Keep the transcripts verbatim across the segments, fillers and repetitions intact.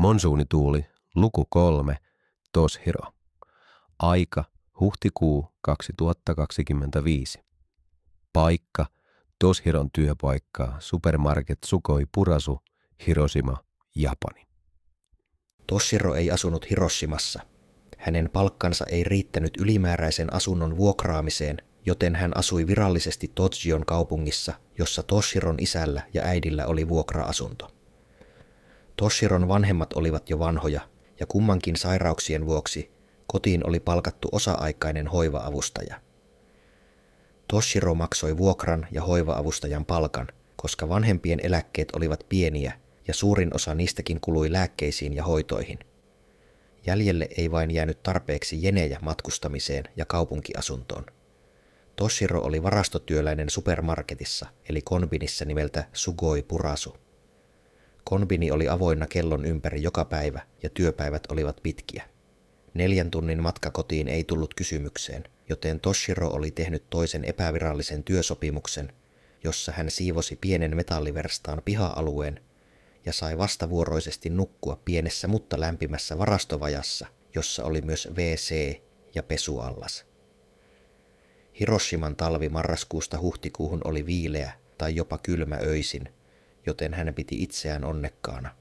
Monsuunituuli, luku kolme, Toshiro. Aika, huhtikuu kaksituhattakaksikymmentäviisi. Paikka, Toshiron työpaikka, Supermarket Sugoi Purasu, Hiroshima, Japani. Toshiro ei asunut Hiroshimassa. Hänen palkkansa ei riittänyt ylimääräisen asunnon vuokraamiseen, joten hän asui virallisesti Tochion kaupungissa, jossa Toshiron isällä ja äidillä oli vuokra-asunto. Toshiron vanhemmat olivat jo vanhoja, ja kummankin sairauksien vuoksi kotiin oli palkattu osa-aikainen hoiva-avustaja. Toshiro maksoi vuokran ja hoiva-avustajan palkan, koska vanhempien eläkkeet olivat pieniä ja suurin osa niistäkin kului lääkkeisiin ja hoitoihin. Jäljelle ei vain jäänyt tarpeeksi jenejä matkustamiseen ja kaupunkiasuntoon. Toshiro oli varastotyöläinen supermarketissa eli konbinissa nimeltä Sugoi Purasu. Konbini oli avoinna kellon ympäri joka päivä ja työpäivät olivat pitkiä. Neljän tunnin matka kotiin ei tullut kysymykseen, joten Toshiro oli tehnyt toisen epävirallisen työsopimuksen, jossa hän siivosi pienen metalliverstaan piha-alueen ja sai vastavuoroisesti nukkua pienessä mutta lämpimässä varastovajassa, jossa oli myös W C ja pesuallas. Hiroshiman talvi marraskuusta huhtikuuhun oli viileä tai jopa kylmä öisin, joten hän piti itseään onnekkaana.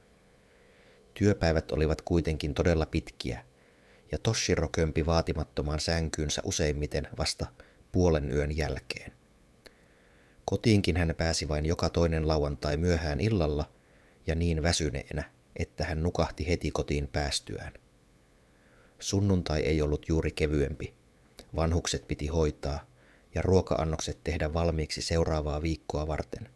Työpäivät olivat kuitenkin todella pitkiä, ja Toshiro kömpi vaatimattomaan sänkyynsä useimmiten vasta puolen yön jälkeen. Kotiinkin hän pääsi vain joka toinen lauantai myöhään illalla ja niin väsyneenä, että hän nukahti heti kotiin päästyään. Sunnuntai ei ollut juuri kevyempi. Vanhukset piti hoitaa ja ruoka-annokset tehdä valmiiksi seuraavaa viikkoa varten.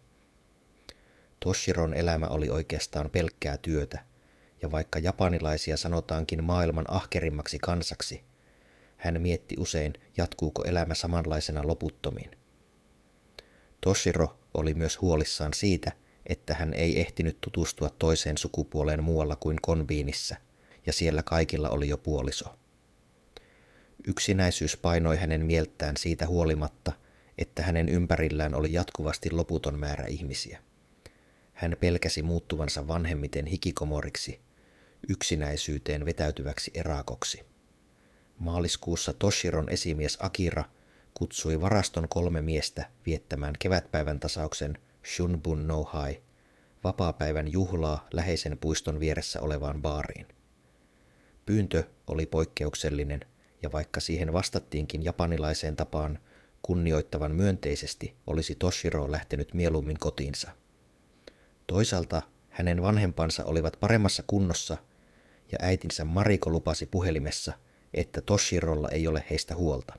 Toshiron elämä oli oikeastaan pelkkää työtä, ja vaikka japanilaisia sanotaankin maailman ahkerimmaksi kansaksi, hän mietti usein, jatkuuko elämä samanlaisena loputtomiin. Toshiro oli myös huolissaan siitä, että hän ei ehtinyt tutustua toiseen sukupuoleen muualla kuin konbiinissä, ja siellä kaikilla oli jo puoliso. Yksinäisyys painoi hänen mieltään siitä huolimatta, että hänen ympärillään oli jatkuvasti loputon määrä ihmisiä. Hän pelkäsi muuttuvansa vanhemmiten hikikomoriksi, yksinäisyyteen vetäytyväksi erakoksi. Maaliskuussa Toshiron esimies Akira kutsui varaston kolme miestä viettämään kevätpäivän tasauksen Shunbun no Hai, vapaapäivän juhlaa läheisen puiston vieressä olevaan baariin. Pyyntö oli poikkeuksellinen, ja vaikka siihen vastattiinkin japanilaiseen tapaan kunnioittavan myönteisesti, olisi Toshiro lähtenyt mieluummin kotiinsa. Toisaalta hänen vanhempansa olivat paremmassa kunnossa, ja äitinsä Mariko lupasi puhelimessa, että Toshirolla ei ole heistä huolta.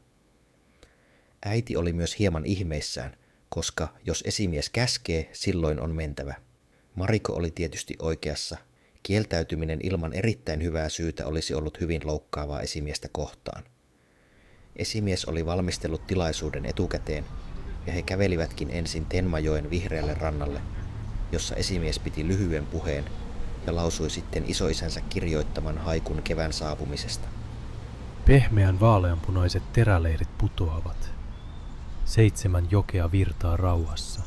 Äiti oli myös hieman ihmeissään, koska jos esimies käskee, silloin on mentävä. Mariko oli tietysti oikeassa. Kieltäytyminen ilman erittäin hyvää syytä olisi ollut hyvin loukkaavaa esimiestä kohtaan. Esimies oli valmistellut tilaisuuden etukäteen, ja he kävelivätkin ensin Tenmajoen vihreälle rannalle, jossa esimies piti lyhyen puheen ja lausui sitten isoisänsä kirjoittaman haikun kevään saapumisesta. Pehmeän vaaleanpunaiset teräleirit putoavat. Seitsemän jokea virtaa rauhassa.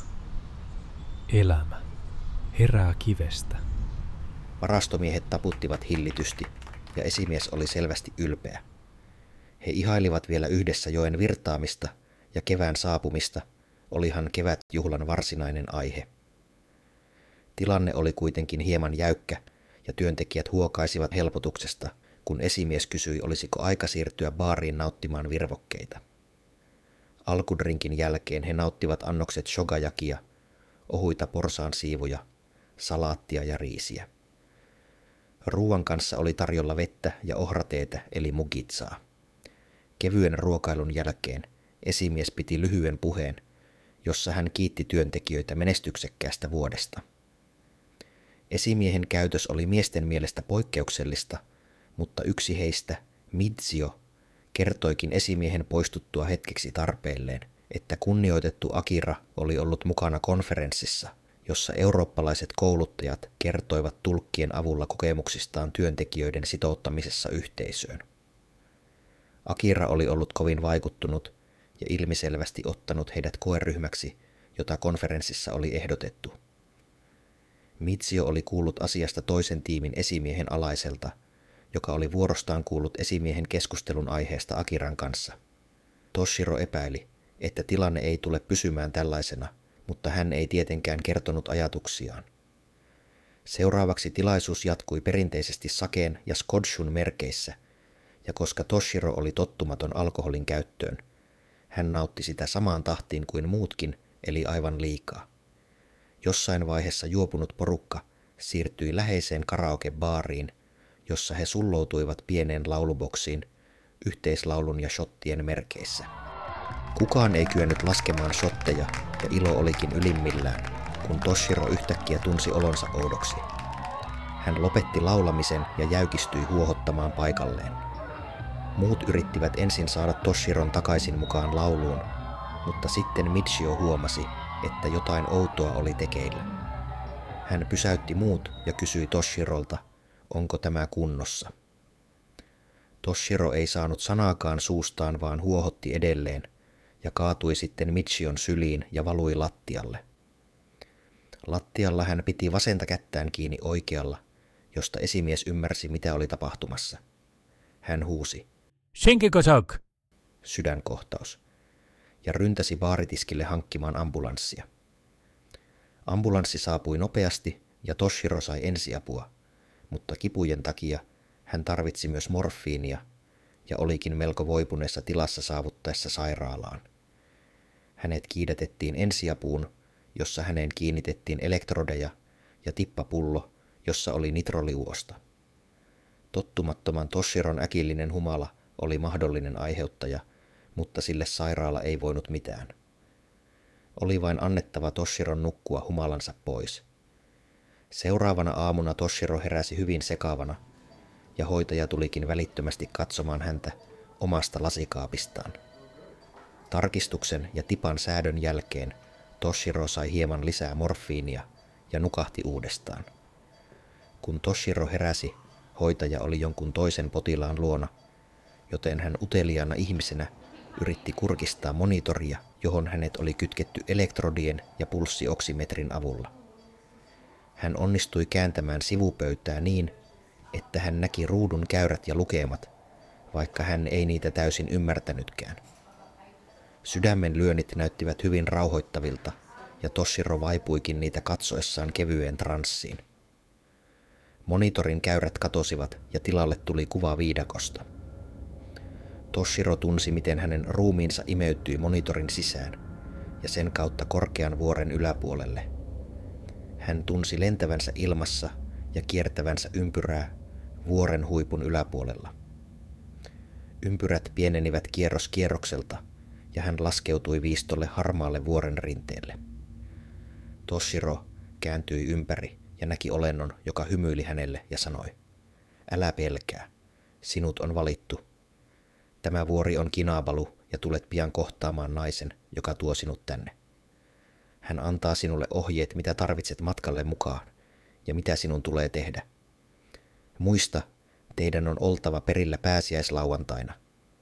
Elämä herää kivestä. Varastomiehet taputtivat hillitysti, ja esimies oli selvästi ylpeä. He ihailivat vielä yhdessä joen virtaamista ja kevään saapumista, olihan kevätjuhlan varsinainen aihe. Tilanne oli kuitenkin hieman jäykkä, ja työntekijät huokaisivat helpotuksesta, kun esimies kysyi, olisiko aika siirtyä baariin nauttimaan virvokkeita. Alkudrinkin jälkeen he nauttivat annokset shogajakia, ohuita porsaansiivuja, salaattia ja riisiä. Ruuan kanssa oli tarjolla vettä ja ohrateetä eli mugitsaa. Kevyen ruokailun jälkeen esimies piti lyhyen puheen, jossa hän kiitti työntekijöitä menestyksekkäästä vuodesta. Esimiehen käytös oli miesten mielestä poikkeuksellista, mutta yksi heistä, Mitsio, kertoikin esimiehen poistuttua hetkeksi tarpeelleen, että kunnioitettu Akira oli ollut mukana konferenssissa, jossa eurooppalaiset kouluttajat kertoivat tulkkien avulla kokemuksistaan työntekijöiden sitouttamisessa yhteisöön. Akira oli ollut kovin vaikuttunut ja ilmiselvästi ottanut heidät koeryhmäksi, jota konferenssissa oli ehdotettu. Michio oli kuullut asiasta toisen tiimin esimiehen alaiselta, joka oli vuorostaan kuullut esimiehen keskustelun aiheesta Akiran kanssa. Toshiro epäili, että tilanne ei tule pysymään tällaisena, mutta hän ei tietenkään kertonut ajatuksiaan. Seuraavaksi tilaisuus jatkui perinteisesti sakeen ja scotchun merkeissä, ja koska Toshiro oli tottumaton alkoholin käyttöön, hän nautti sitä samaan tahtiin kuin muutkin, eli aivan liikaa. Jossain vaiheessa juopunut porukka siirtyi läheiseen karaokebaariin, jossa he sulloutuivat pieneen lauluboksiin yhteislaulun ja shottien merkeissä. Kukaan ei kyennyt laskemaan shotteja ja ilo olikin ylimmillään, kun Toshiro yhtäkkiä tunsi olonsa oudoksi. Hän lopetti laulamisen ja jäykistyi huohottamaan paikalleen. Muut yrittivät ensin saada Toshiron takaisin mukaan lauluun, mutta sitten Michio huomasi, että jotain outoa oli tekeillä. Hän pysäytti muut ja kysyi Toshirolta, onko tämä kunnossa. Toshiro ei saanut sanaakaan suustaan, vaan huohotti edelleen ja kaatui sitten Michion syliin ja valui lattialle. Lattialla hän piti vasenta kättään kiinni oikealla, josta esimies ymmärsi, mitä oli tapahtumassa. Hän huusi, Shinkikosak! Sydänkohtaus, ja ryntäsi baaritiskille hankkimaan ambulanssia. Ambulanssi saapui nopeasti ja Toshiro sai ensiapua, mutta kipujen takia hän tarvitsi myös morfiinia ja olikin melko voipuneessa tilassa saavuttaessa sairaalaan. Hänet kiidätettiin ensiapuun, jossa häneen kiinnitettiin elektrodeja ja tippapullo, jossa oli nitroliuosta. Tottumattoman Toshiron äkillinen humala oli mahdollinen aiheuttaja, mutta sille sairaala ei voinut mitään. Oli vain annettava Toshiron nukkua humalansa pois. Seuraavana aamuna Toshiro heräsi hyvin sekavana, ja hoitaja tulikin välittömästi katsomaan häntä omasta lasikaapistaan. Tarkistuksen ja tipan säädön jälkeen Toshiro sai hieman lisää morfiinia ja nukahti uudestaan. Kun Toshiro heräsi, hoitaja oli jonkun toisen potilaan luona, joten hän uteliaana ihmisenä yritti kurkistaa monitoria, johon hänet oli kytketty elektrodien ja pulssioksimetrin avulla. Hän onnistui kääntämään sivupöytää niin, että hän näki ruudun käyrät ja lukemat, vaikka hän ei niitä täysin ymmärtänytkään. Sydämen lyönnit näyttivät hyvin rauhoittavilta, ja Toshiro vaipuikin niitä katsoessaan kevyeen transsiin. Monitorin käyrät katosivat ja tilalle tuli kuva viidakosta. Toshiro tunsi, miten hänen ruumiinsa imeytyi monitorin sisään ja sen kautta korkean vuoren yläpuolelle. Hän tunsi lentävänsä ilmassa ja kiertävänsä ympyrää vuoren huipun yläpuolella. Ympyrät pienenivät kierros kierrokselta ja hän laskeutui viistolle harmaalle vuoren rinteelle. Toshiro kääntyi ympäri ja näki olennon, joka hymyili hänelle ja sanoi, älä pelkää, sinut on valittu. Tämä vuori on Kinabalu ja tulet pian kohtaamaan naisen, joka tuo sinut tänne. Hän antaa sinulle ohjeet, mitä tarvitset matkalle mukaan ja mitä sinun tulee tehdä. Muista, teidän on oltava perillä pääsiäislauantaina.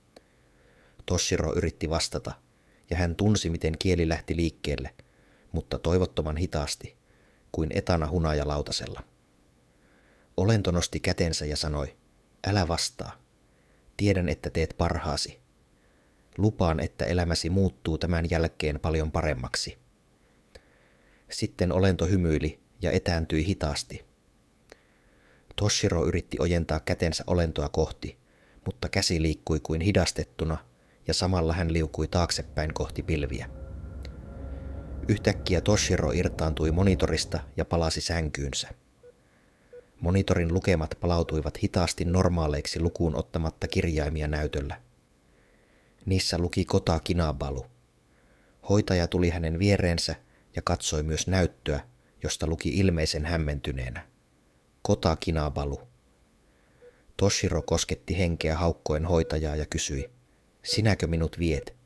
Toshiro yritti vastata ja hän tunsi, miten kieli lähti liikkeelle, mutta toivottoman hitaasti, kuin etana hunajalautasella. Olento nosti kätensä ja sanoi, älä vastaa. Tiedän, että teet parhaasi. Lupaan, että elämäsi muuttuu tämän jälkeen paljon paremmaksi. Sitten olento hymyili ja etääntyi hitaasti. Toshiro yritti ojentaa kätensä olentoa kohti, mutta käsi liikkui kuin hidastettuna ja samalla hän liukui taaksepäin kohti pilviä. Yhtäkkiä Toshiro irtaantui monitorista ja palasi sänkyynsä. Monitorin lukemat palautuivat hitaasti normaaleiksi lukuun ottamatta kirjaimia näytöllä. Niissä luki Kota Kinabalu. Hoitaja tuli hänen viereensä ja katsoi myös näyttöä, josta luki ilmeisen hämmentyneenä. Kota Kinabalu. Toshiro kosketti henkeä haukkoen hoitajaa ja kysyi, sinäkö minut viet?